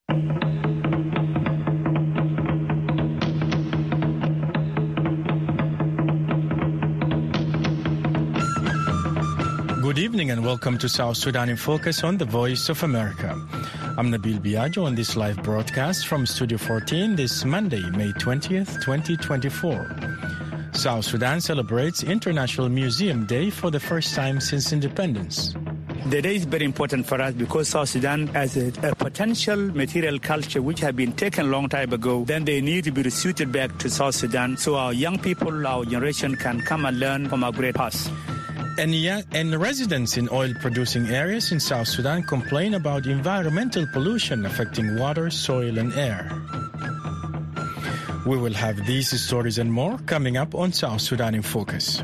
Good evening and welcome to South Sudan in Focus on the Voice of America. I'm Nabil Biagio on this live broadcast from Studio 14 this Monday, May 20th, 2024. South Sudan celebrates International Museum Day for the first time since independence. The day is very important for us because South Sudan has a potential material culture which have been taken a long time ago. Then they need to be resuited back to South Sudan so our young people, our generation can come and learn from our great past. And residents in oil-producing areas in South Sudan complain about environmental pollution affecting water, soil, and air. We will have these stories and more coming up on South Sudan in Focus.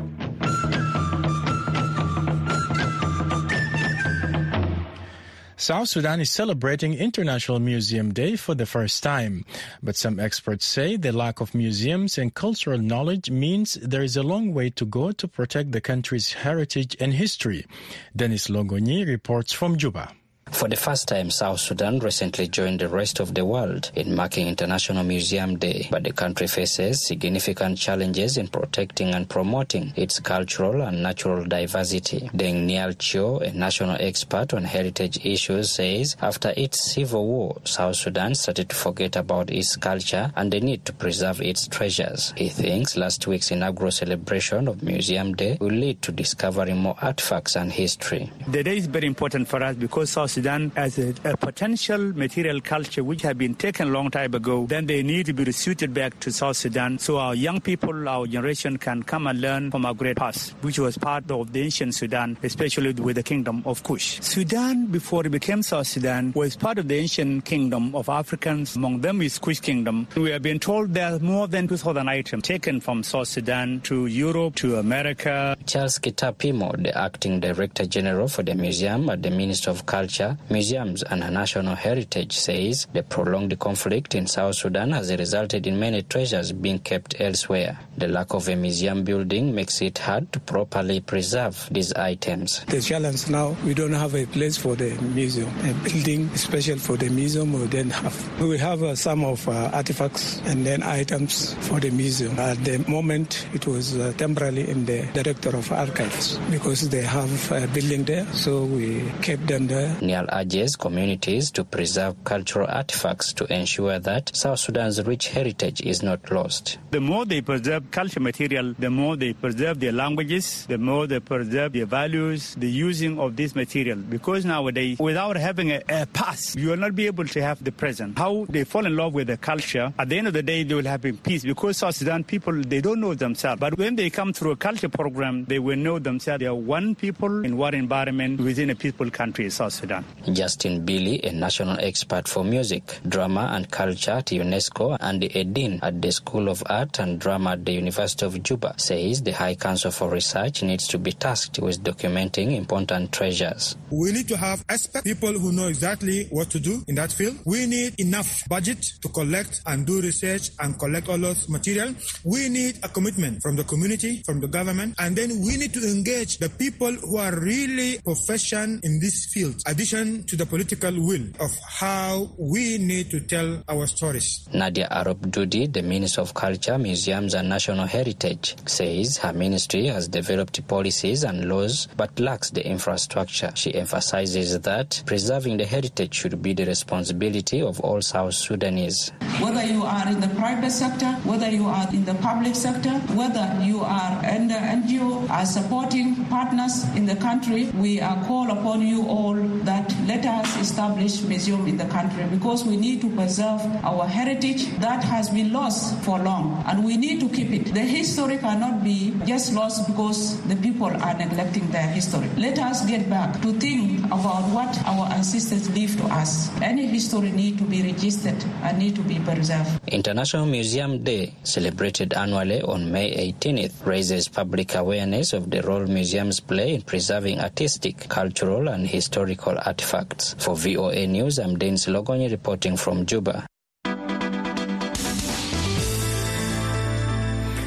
South Sudan is celebrating International Museum Day for the first time, but some experts say the lack of museums and cultural knowledge means there is a long way to go to protect the country's heritage and history. Dennis Longoni reports from Juba. For the first time, South Sudan recently joined the rest of the world in marking International Museum Day, but the country faces significant challenges in protecting and promoting its cultural and natural diversity. Deng Nial Chio, a national expert on heritage issues, says after its civil war, South Sudan started to forget about its culture and the need to preserve its treasures. He thinks last week's inaugural celebration of Museum Day will lead to discovering more artifacts and history. The day is very important for us because South Sudan has a potential material culture which have been taken a long time ago. Then they need to be resuited back to South Sudan so our young people, our generation can come and learn from our great past, which was part of the ancient Sudan, especially with the kingdom of Kush. Sudan, before it became South Sudan, was part of the ancient kingdom of Africans. Among them is Kush kingdom. We have been told there are more than 2,000 items taken from South Sudan to Europe, to America. Charles Kitapimo, the acting director general for the museum at the Ministry of Culture, Museums and National Heritage, says the prolonged conflict in South Sudan has resulted in many treasures being kept elsewhere. The lack of a museum building makes it hard to properly preserve these items. The challenge now, we don't have a place for the museum. A building special for the museum we don't have. We have some of artifacts and then items for the museum. At the moment, it was temporarily in the director of archives because they have a building there, so we kept them there. Nial urges communities to preserve cultural artifacts to ensure that South Sudan's rich heritage is not lost. The more they preserve culture material, the more they preserve their languages, the more they preserve their values, the using of this material. Because nowadays, without having a past, you will not be able to have the present. How they fall in love with the culture, at the end of the day, they will have peace. Because South Sudan people, they don't know themselves. But when they come through a culture program, they will know themselves. They are one people in one environment within a peaceful country, South Sudan. Justin Billy, a national expert for music, drama and culture at UNESCO and a dean at the School of Art and Drama at the University of Juba, says the High Council for Research needs to be tasked with documenting important treasures. We need to have expert people who know exactly what to do in that field. We need enough budget to collect and do research and collect all those material. We need a commitment from the community, from the government, and then we need to engage the people who are really proficient in this field. Addition to the political will of how we need to tell our stories. Nadia Arop Dudi, the Minister of Culture, Museums and National Heritage, says her ministry has developed policies and laws but lacks the infrastructure. She emphasizes that preserving the heritage should be the responsibility of all South Sudanese. Whether you are in the private sector, whether you are in the public sector, whether you are in the NGO, are supporting partners in the country, we are called upon you all that let us establish museum in the country because we need to preserve our heritage that has been lost for long and we need to keep it. The history cannot be just lost because the people are neglecting their history. Let us get back to think about what our ancestors leave to us. Any history need to be registered and need to be preserved. International Museum Day, celebrated annually on May 18th, raises public awareness of the role museums play in preserving artistic, cultural and historical artifacts. For VOA News, I'm Dennis Logoni reporting from Juba.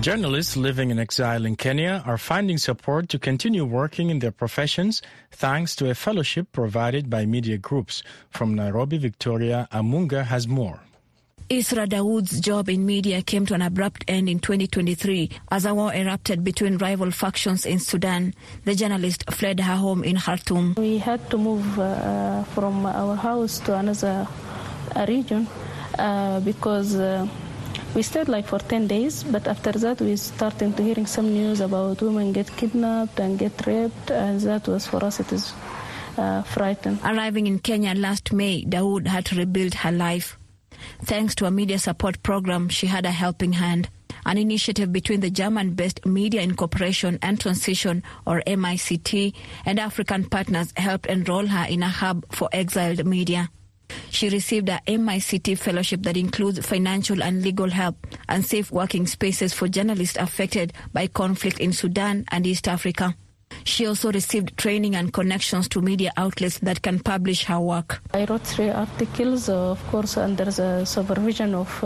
Journalists living in exile in Kenya are finding support to continue working in their professions thanks to a fellowship provided by media groups. From Nairobi, Victoria Amunga has more. Isra Dawood's job in media came to an abrupt end in 2023 as a war erupted between rival factions in Sudan. The journalist fled her home in Khartoum. We had to move from our house to another region because we stayed like for 10 days, but after that we started to hearing some news about women get kidnapped and get raped, and that was for us, it is frightening. Arriving in Kenya last May, Dawood had to rebuild her life. Thanks to a media support program, she had a helping hand. An initiative between the German-based Media Incorporation and Transition, or MICT, and African partners helped enroll her in a hub for exiled media. She received a MICT fellowship that includes financial and legal help and safe working spaces for journalists affected by conflict in Sudan and East Africa. She also received training and connections to media outlets that can publish her work. I wrote 3 articles, of course, under the supervision of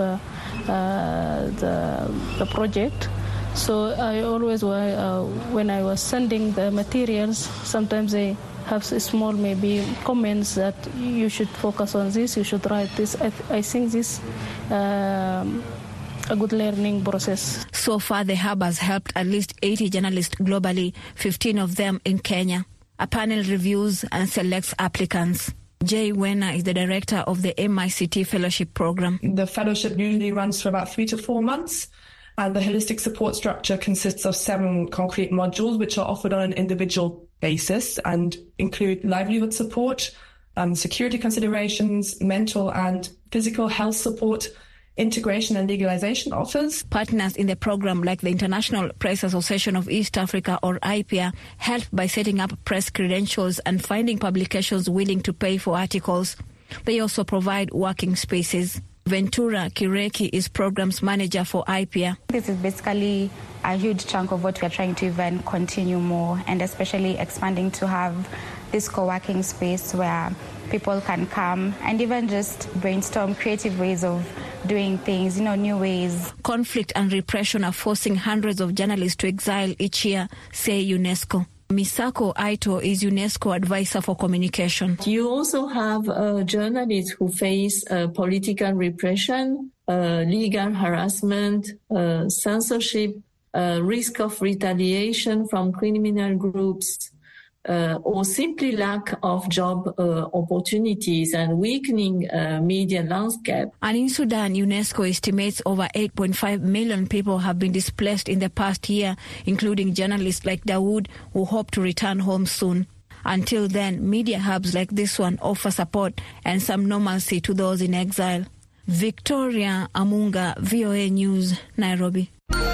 the project. So I always, when I was sending the materials, sometimes they have small maybe comments that you should focus on this, you should write this. I think this a good learning process. So far, the hub has helped at least 80 journalists globally, 15 of them in Kenya. A panel reviews and selects applicants. Jay Wena is the director of the MICT Fellowship Program. The fellowship usually runs for about 3 to 4 months, and the holistic support structure consists of 7 concrete modules which are offered on an individual basis and include livelihood support, security considerations, mental and physical health support, integration and legalization offers. Partners in the program, like the International Press Association of East Africa, or IPEA, help by setting up press credentials and finding publications willing to pay for articles. They also provide working spaces. Ventura Kireki is programs manager for IPEA. This is basically a huge chunk of what we are trying to even continue more, and especially expanding to have this co-working space where people can come and even just brainstorm creative ways of doing things, new ways. Conflict and repression are forcing hundreds of journalists to exile each year, say UNESCO. Misako Aito is UNESCO advisor for communication. You also have journalists who face political repression, legal harassment, censorship, risk of retaliation from criminal groups, or simply lack of job opportunities and weakening media landscape. And in Sudan, UNESCO estimates over 8.5 million people have been displaced in the past year, including journalists like Dawood, who hope to return home soon. Until then, media hubs like this one offer support and some normalcy to those in exile. Victoria Amunga, VOA News, Nairobi.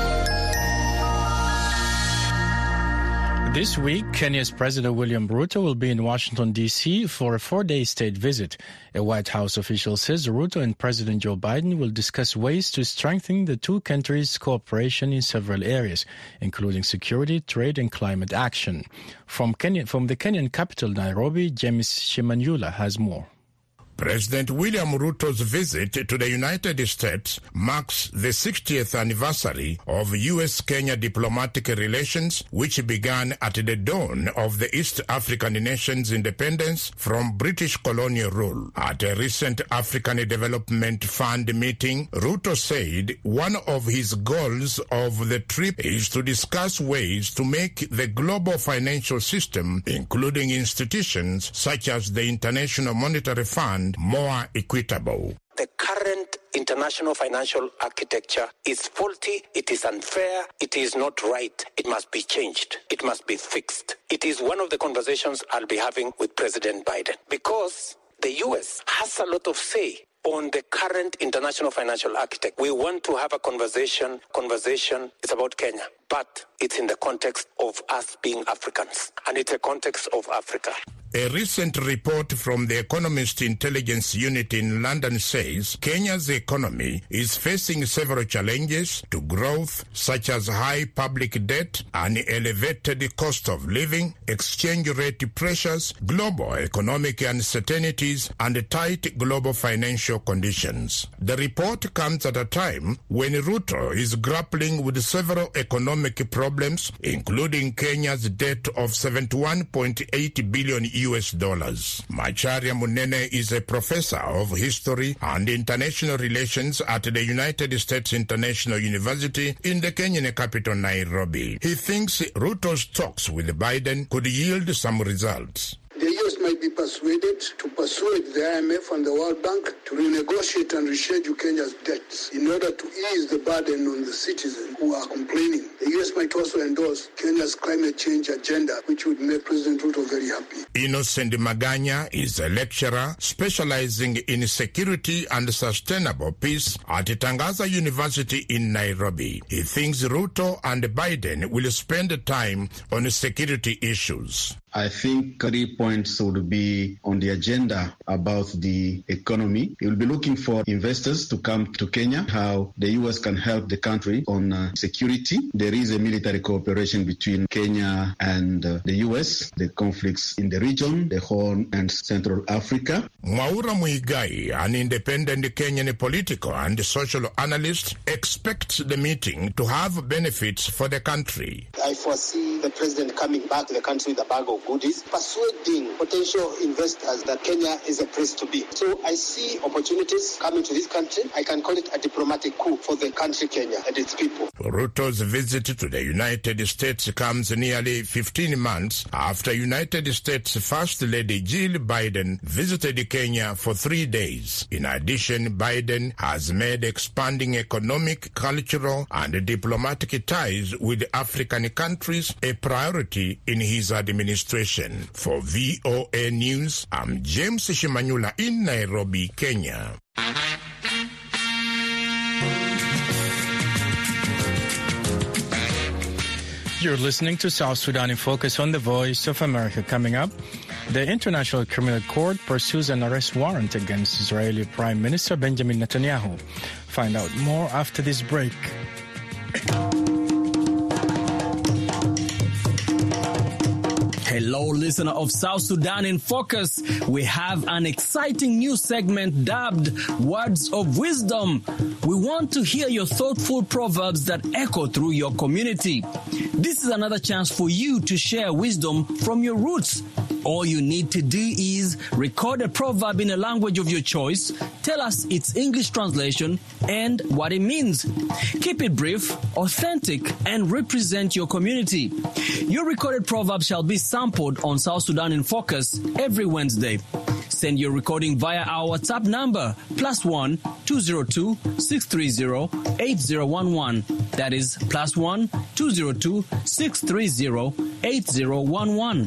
This week, Kenya's President William Ruto will be in Washington, D.C. for a 4-day state visit. A White House official says Ruto and President Joe Biden will discuss ways to strengthen the two countries' cooperation in several areas, including security, trade, and climate action. From the Kenyan capital, Nairobi, James Shimanyula has more. President William Ruto's visit to the United States marks the 60th anniversary of U.S.-Kenya diplomatic relations, which began at the dawn of the East African nation's independence from British colonial rule. At a recent African Development Fund meeting, Ruto said one of his goals of the trip is to discuss ways to make the global financial system, including institutions such as the International Monetary Fund, more equitable. The current international financial architecture is faulty, it is unfair, it is not right. It must be changed. It must be fixed. It is one of the conversations I'll be having with President Biden, because the U.S. has a lot of say on the current international financial architecture. We want to have a conversation. It's about Kenya, but it's in the context of us being Africans, and it's a context of Africa. A recent report from the Economist Intelligence Unit in London says Kenya's economy is facing several challenges to growth, such as high public debt, an elevated cost of living, exchange rate pressures, global economic uncertainties, and tight global financial conditions. The report comes at a time when Ruto is grappling with several economic problems, including Kenya's debt of $71.8 billion US. Macharia Munene is a professor of history and international relations at the United States International University in the Kenyan capital, Nairobi. He thinks Ruto's talks with Biden could yield some results. The U.S. might be persuaded to persuade the IMF and the World Bank to renegotiate and reschedule Kenya's debts in order to ease the burden on the citizens who are complaining. The U.S. might also endorse Kenya's climate change agenda, which would make President Ruto very happy. Innocent Maganya is a lecturer specializing in security and sustainable peace at Tangaza University in Nairobi. He thinks Ruto and Biden will spend time on security issues. I think 3 points would be on the agenda about the economy. He will be looking for investors to come to Kenya, how the U.S. can help the country on security. There is a military cooperation between Kenya and the U.S., the conflicts in the region, the Horn and Central Africa. Mwaura Muigai, an independent Kenyan political and social analyst, expects the meeting to have benefits for the country. I foresee the president coming back to the country with a bag of goodies, persuading potential investors that Kenya is a place to be. So I see opportunities coming to this country. I can call it a diplomatic coup for the country Kenya and its people. Ruto's visit to the United States comes nearly 15 months after United States First Lady Jill Biden visited Kenya for 3 days. In addition, Biden has made expanding economic, cultural, and diplomatic ties with African countries a priority in his administration. For VOA News, I'm James Shimanyula in Nairobi, Kenya. You're listening to South Sudan in Focus on the Voice of America. Coming up, the International Criminal Court pursues an arrest warrant against Israeli Prime Minister Benjamin Netanyahu. Find out more after this break. Hello, listener of South Sudan in Focus. We have an exciting new segment dubbed Words of Wisdom. We want to hear your thoughtful proverbs that echo through your community. This is another chance for you to share wisdom from your roots. All you need to do is record a proverb in a language of your choice, tell us its English translation and what it means. Keep it brief, authentic, and represent your community. Your recorded proverb shall be sampled on South Sudan in Focus every Wednesday. Send your recording via our WhatsApp number, +1 202 630 8011. That is +1 202 630 8011.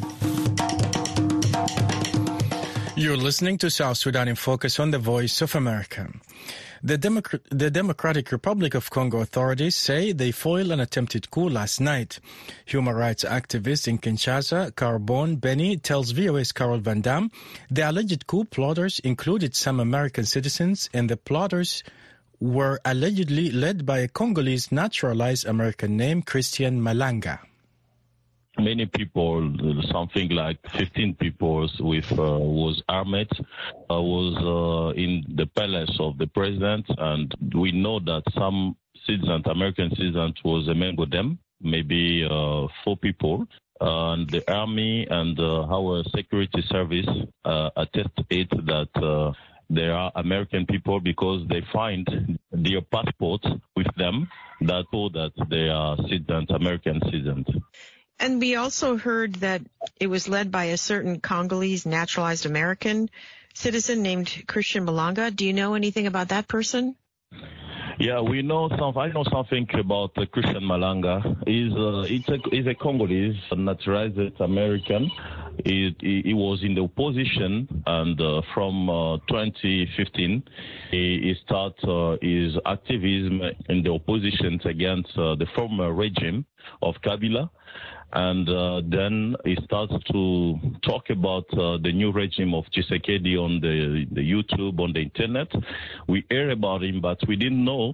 You're listening to South Sudan in Focus on the Voice of America. The Democratic Republic of Congo authorities say they foiled an attempted coup last night. Human rights activist in Kinshasa, Carbon Benny, tells VOA's Carol Van Dam the alleged coup plotters included some American citizens, and the plotters were allegedly led by a Congolese naturalized American named Christian Malanga. Many people, something like 15 people was armed, was in the palace of the president, and we know that some citizens, American citizens, was among them, maybe 4 people. And the army and our security service attest it that they are American people because they find their passports with them that show that they are citizens, American citizens. And we also heard that it was led by a certain Congolese naturalized American citizen named Christian Malanga. Do you know anything about that person? Yeah, we know I know something about Christian Malanga. He's a Congolese naturalized American, He was in the opposition, and from 2015, he started his activism in the opposition against the former regime of Kabila. And then he starts to talk about the new regime of Tshisekedi on the YouTube, on the internet. We hear about him, but we didn't notice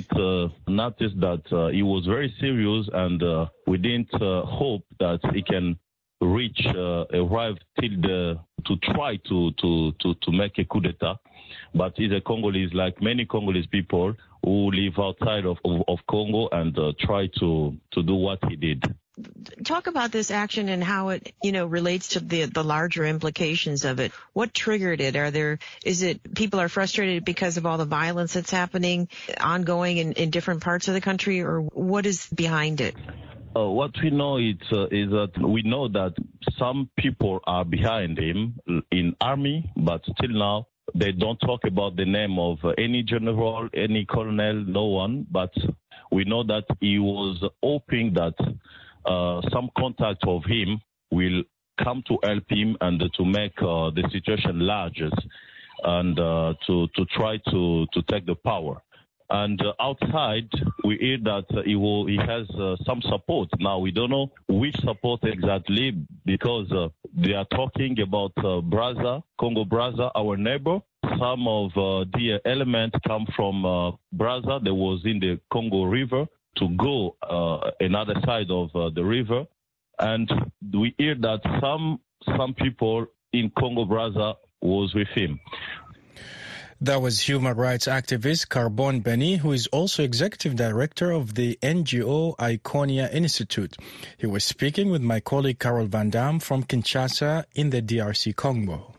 that he was very serious, and we didn't hope that he can arrive to try to make a coup d'etat. But he's a Congolese, like many Congolese people who live outside of Congo, and try to do what he did. Talk about this action and how it, relates to the larger implications of it. What triggered it? Is it people are frustrated because of all the violence that's happening, ongoing in different parts of the country, or what is behind it? What we know is that we know that some people are behind him in army, but still now they don't talk about the name of any general, any colonel, no one. But we know that he was hoping that some contact of him will come to help him and to make the situation larger, and to try to take the power. And outside, we hear that he has some support. Now, we don't know which support exactly, because they are talking about Congo Brazza, our neighbor. Some of the elements come from Brazza that was in the Congo River to go another side of the river. And we hear that some people in Congo Brazza was with him. That was human rights activist Carbon Beni, who is also executive director of the NGO Iconia Institute. He was speaking with my colleague Carol Van Dam from Kinshasa in the DRC Congo.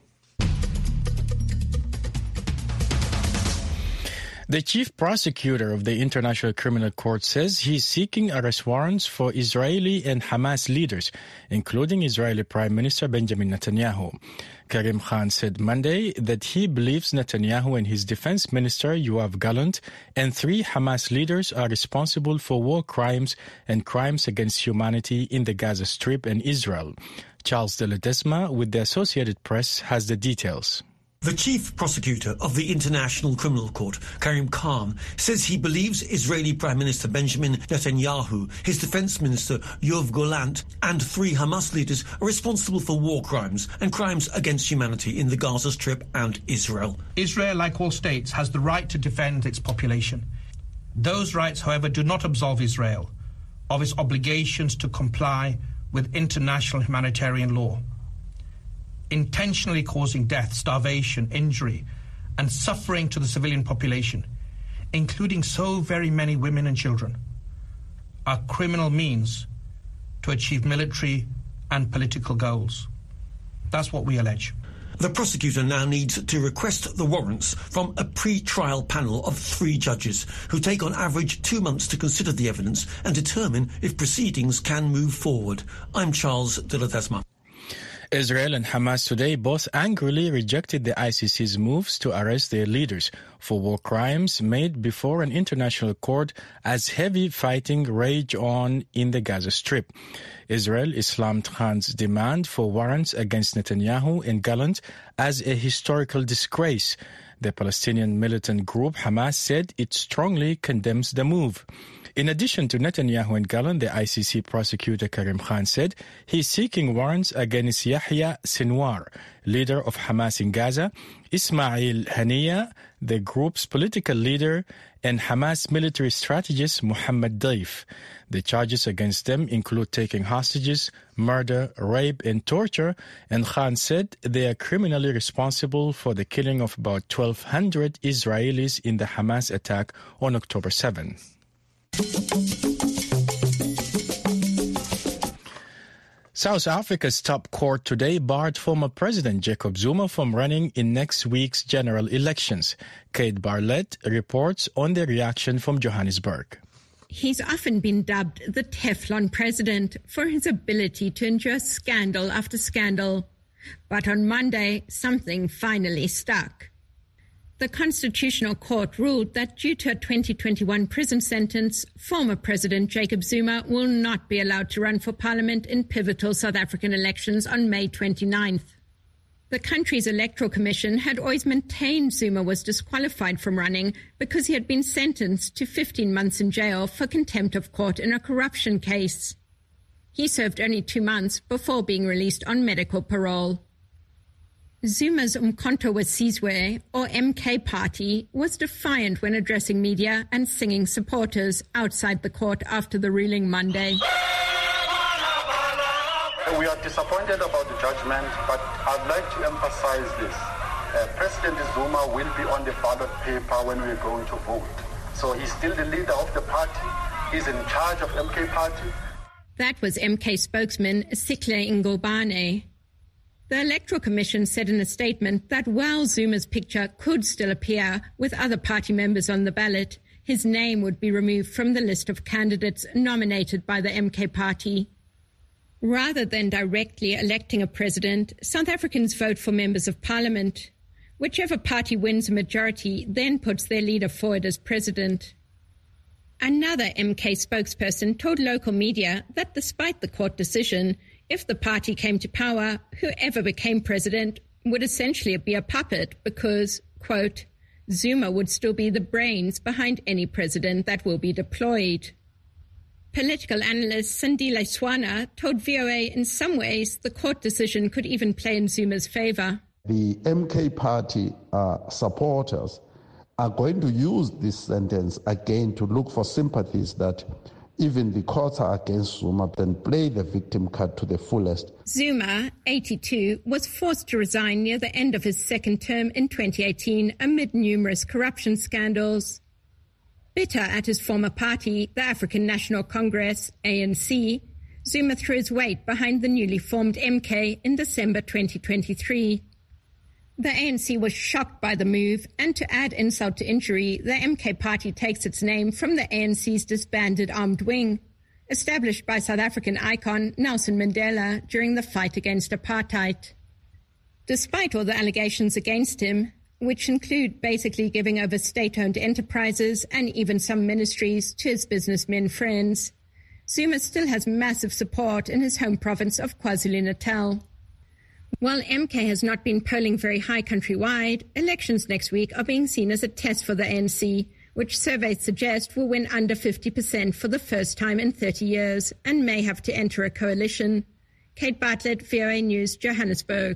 The chief prosecutor of the International Criminal Court says he's seeking arrest warrants for Israeli and Hamas leaders, including Israeli Prime Minister Benjamin Netanyahu. Karim Khan said Monday that he believes Netanyahu and his defense minister Yoav Gallant and 3 Hamas leaders are responsible for war crimes and crimes against humanity in the Gaza Strip and Israel. Charles de Ledesma with the Associated Press has the details. The chief prosecutor of the International Criminal Court, Karim Khan, says he believes Israeli Prime Minister Benjamin Netanyahu, his defense minister Yoav Gallant, and 3 Hamas leaders are responsible for war crimes and crimes against humanity in the Gaza Strip and Israel. Israel, like all states, has the right to defend its population. Those rights, however, do not absolve Israel of its obligations to comply with international humanitarian law. Intentionally causing death, starvation, injury, and suffering to the civilian population, including so very many women and children, are criminal means to achieve military and political goals. That's what we allege. The prosecutor now needs to request the warrants from a pre-trial panel of 3 judges who take on average 2 months to consider the evidence and determine if proceedings can move forward. I'm Charles de Ledesma. Israel and Hamas today both angrily rejected the ICC's moves to arrest their leaders for war crimes made before an international court as heavy fighting raged on in the Gaza Strip. Israel Islam Khan's demand for warrants against Netanyahu and Gallant as a historical disgrace. The Palestinian militant group Hamas said it strongly condemns the move. In addition to Netanyahu and Gallant, the ICC prosecutor Karim Khan said he's seeking warrants against Yahya Sinwar, leader of Hamas in Gaza, Ismail Haniyeh, the group's political leader, and Hamas military strategist Mohammed Daif. The charges against them include taking hostages, murder, rape, and torture, and Khan said they are criminally responsible for the killing of about 1,200 Israelis in the Hamas attack on October 7. South Africa's top court today barred former President Jacob Zuma from running in next week's general elections. Kate Bartlett reports on the reaction from Johannesburg. He's often been dubbed the Teflon president for his ability to endure scandal after scandal. But on Monday, something finally stuck. The Constitutional Court ruled that due to a 2021 prison sentence, former President Jacob Zuma will not be allowed to run for parliament in pivotal South African elections on May 29th. The country's electoral commission had always maintained Zuma was disqualified from running because he had been sentenced to 15 months in jail for contempt of court in a corruption case. He served only 2 months before being released on medical parole. Zuma's Umkhonto we Sizwe, or MK party, was defiant when addressing media and singing supporters outside the court after the ruling Monday. We are disappointed about the judgment, but I'd like to emphasize this. President Zuma will be on the ballot paper when we're going to vote. So he's still the leader of the party. He's in charge of MK party. That was MK spokesman Sikle Ngobane. The Electoral Commission said in a statement that while Zuma's picture could still appear with other party members on the ballot, his name would be removed from the list of candidates nominated by the MK party. Rather than directly electing a president, South Africans vote for members of parliament. Whichever party wins a majority then puts their leader forward as president. Another MK spokesperson told local media that despite the court decision, if the party came to power, whoever became president would essentially be a puppet because, quote, Zuma would still be the brains behind any president that will be deployed. Political analyst Sandile Swana told VOA in some ways the court decision could even play in Zuma's favor. The MK party supporters are going to use this sentence again to look for sympathies that even the courts are against Zuma, then play the victim card to the fullest. Zuma, 82, was forced to resign near the end of his second term in 2018 amid numerous corruption scandals. Bitter at his former party, the African National Congress, ANC, Zuma threw his weight behind the newly formed MK in December 2023. The ANC was shocked by the move, and to add insult to injury, the MK party takes its name from the ANC's disbanded armed wing, established by South African icon Nelson Mandela during the fight against apartheid. Despite all the allegations against him, which include basically giving over state-owned enterprises and even some ministries to his businessmen friends, Zuma still has massive support in his home province of KwaZulu-Natal. While MK has not been polling very high countrywide, elections next week are being seen as a test for the ANC, which surveys suggest will win under 50% for the first time in 30 years and may have to enter a coalition. Kate Bartlett, VOA News, Johannesburg.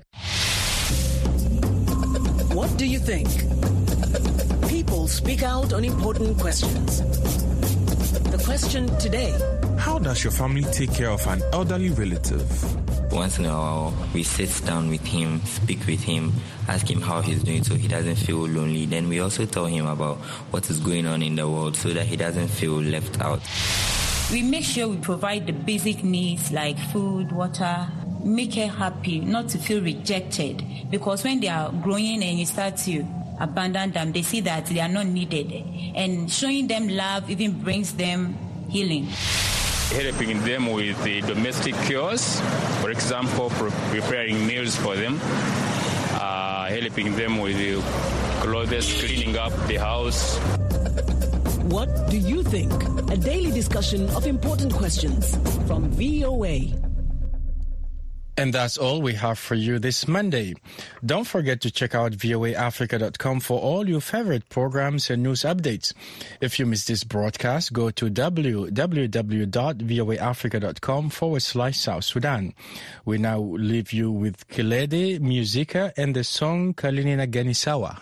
What do you think? People speak out on important questions. The question today: how does your family take care of an elderly relative? Once in a while, we sit down with him, speak with him, ask him how he's doing so he doesn't feel lonely. Then we also tell him about what is going on in the world so that he doesn't feel left out. We make sure we provide the basic needs like food, water, make her happy, not to feel rejected. Because when they are growing and you start to abandon them, they see that they are not needed. And showing them love even brings them healing. Helping them with the domestic chores, for example, preparing meals for them, helping them with the clothes, cleaning up the house. What do you think? A daily discussion of important questions from VOA. And that's all we have for you this Monday. Don't forget to check out voaafrica.com for all your favorite programs and news updates. If you missed this broadcast, go to www.voaafrica.com/South Sudan. We now leave you with Kilede Musica and the song Kalinina Ganisawa.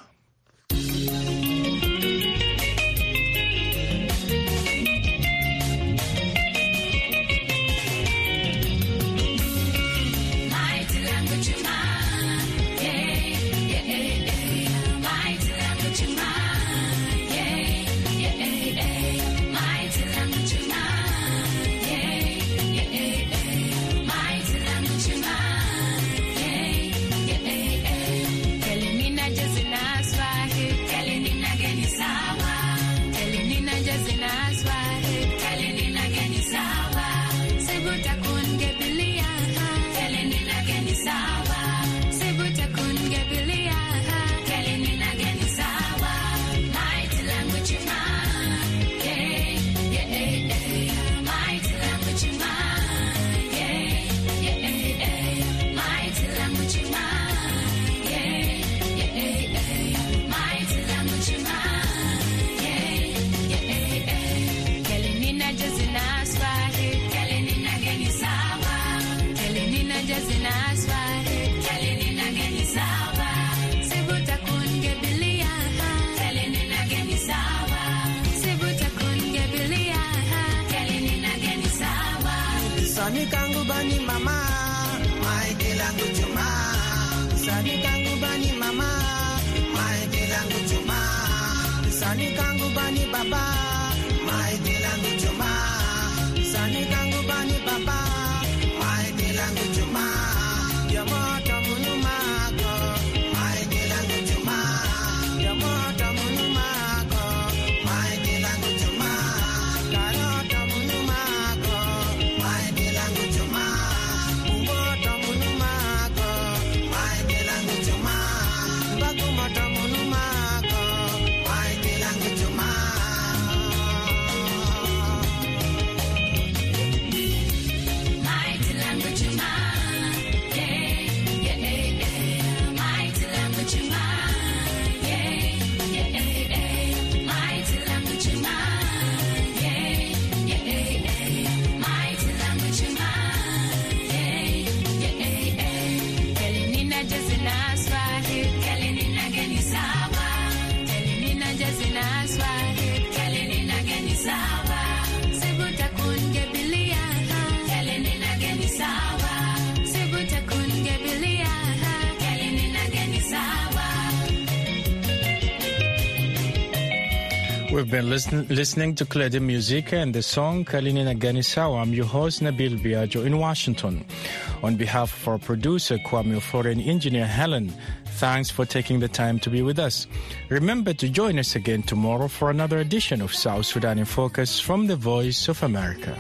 Elimina just enough. We've been listening to Cledi Musica and the song Kalini Nagani Sawa. I'm your host, Nabil Biagio in Washington. On behalf of our producer, Kwame Ofori, and engineer Helen, thanks for taking the time to be with us. Remember to join us again tomorrow for another edition of South Sudan in Focus from the Voice of America.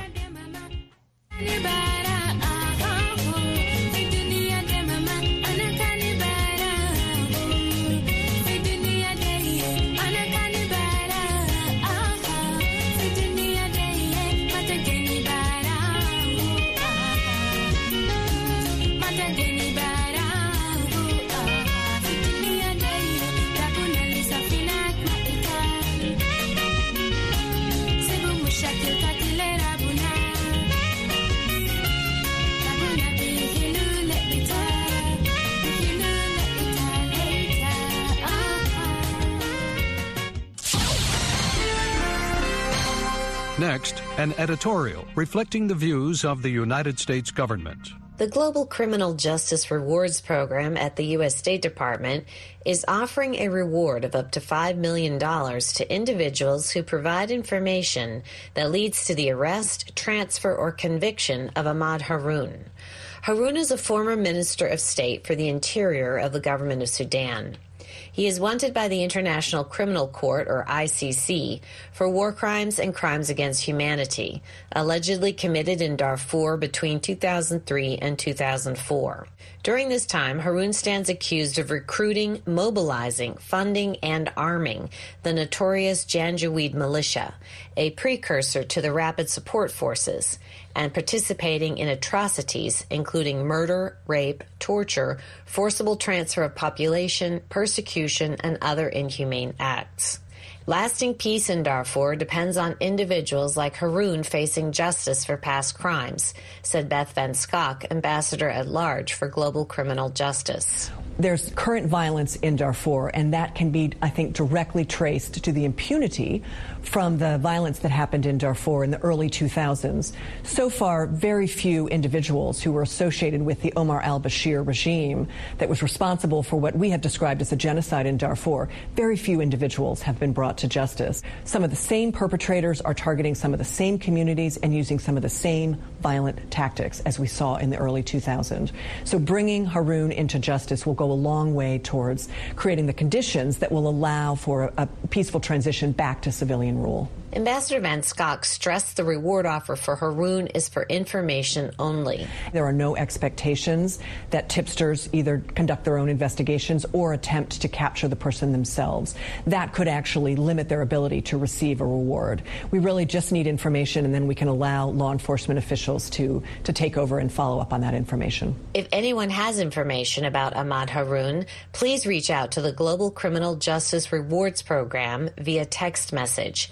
Next, an editorial reflecting the views of the United States government. The Global Criminal Justice Rewards Program at the U.S. State Department is offering a reward of up to $5 million to individuals who provide information that leads to the arrest, transfer, or conviction of Ahmad Haroun. Haroun is a former Minister of State for the Interior of the government of Sudan. He is wanted by the International Criminal Court, or ICC, for war crimes and crimes against humanity, allegedly committed in Darfur between 2003 and 2004. During this time, Haroun stands accused of recruiting, mobilizing, funding, and arming the notorious Janjaweed militia, a precursor to the Rapid Support Forces, and participating in atrocities including murder, rape, torture, forcible transfer of population, persecution, and other inhumane acts. Lasting peace in Darfur depends on individuals like Haroun facing justice for past crimes, said Beth Van Schok, Ambassador at Large for Global Criminal Justice. There's current violence in Darfur, and that can be, I think, directly traced to the impunity from the violence that happened in Darfur in the early 2000s. So far, very few individuals who were associated with the Omar al-Bashir regime that was responsible for what we have described as a genocide in Darfur, very few individuals have been brought to justice. Some of the same perpetrators are targeting some of the same communities and using some of the same violent tactics as we saw in the early 2000s. So bringing Haroun into justice will go a long way towards creating the conditions that will allow for a peaceful transition back to civilian rule. Ambassador Van Schok stressed the reward offer for Haroun is for information only. There are no expectations that tipsters either conduct their own investigations or attempt to capture the person themselves. That could actually limit their ability to receive a reward. We really just need information, and then we can allow law enforcement officials to take over and follow up on that information. If anyone has information about Ahmad Haroun, please reach out to the Global Criminal Justice Rewards Program via text message,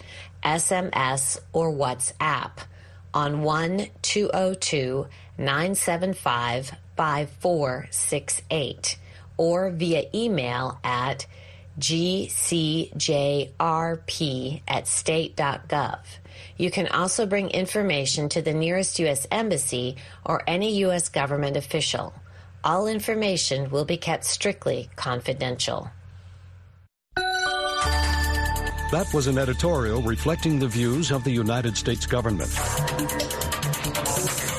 SMS, or WhatsApp on 1-202-975-5468 or via email at gcjrp@state.gov. You can also bring information to the nearest U.S. Embassy or any U.S. government official. All information will be kept strictly confidential. That was an editorial reflecting the views of the United States government.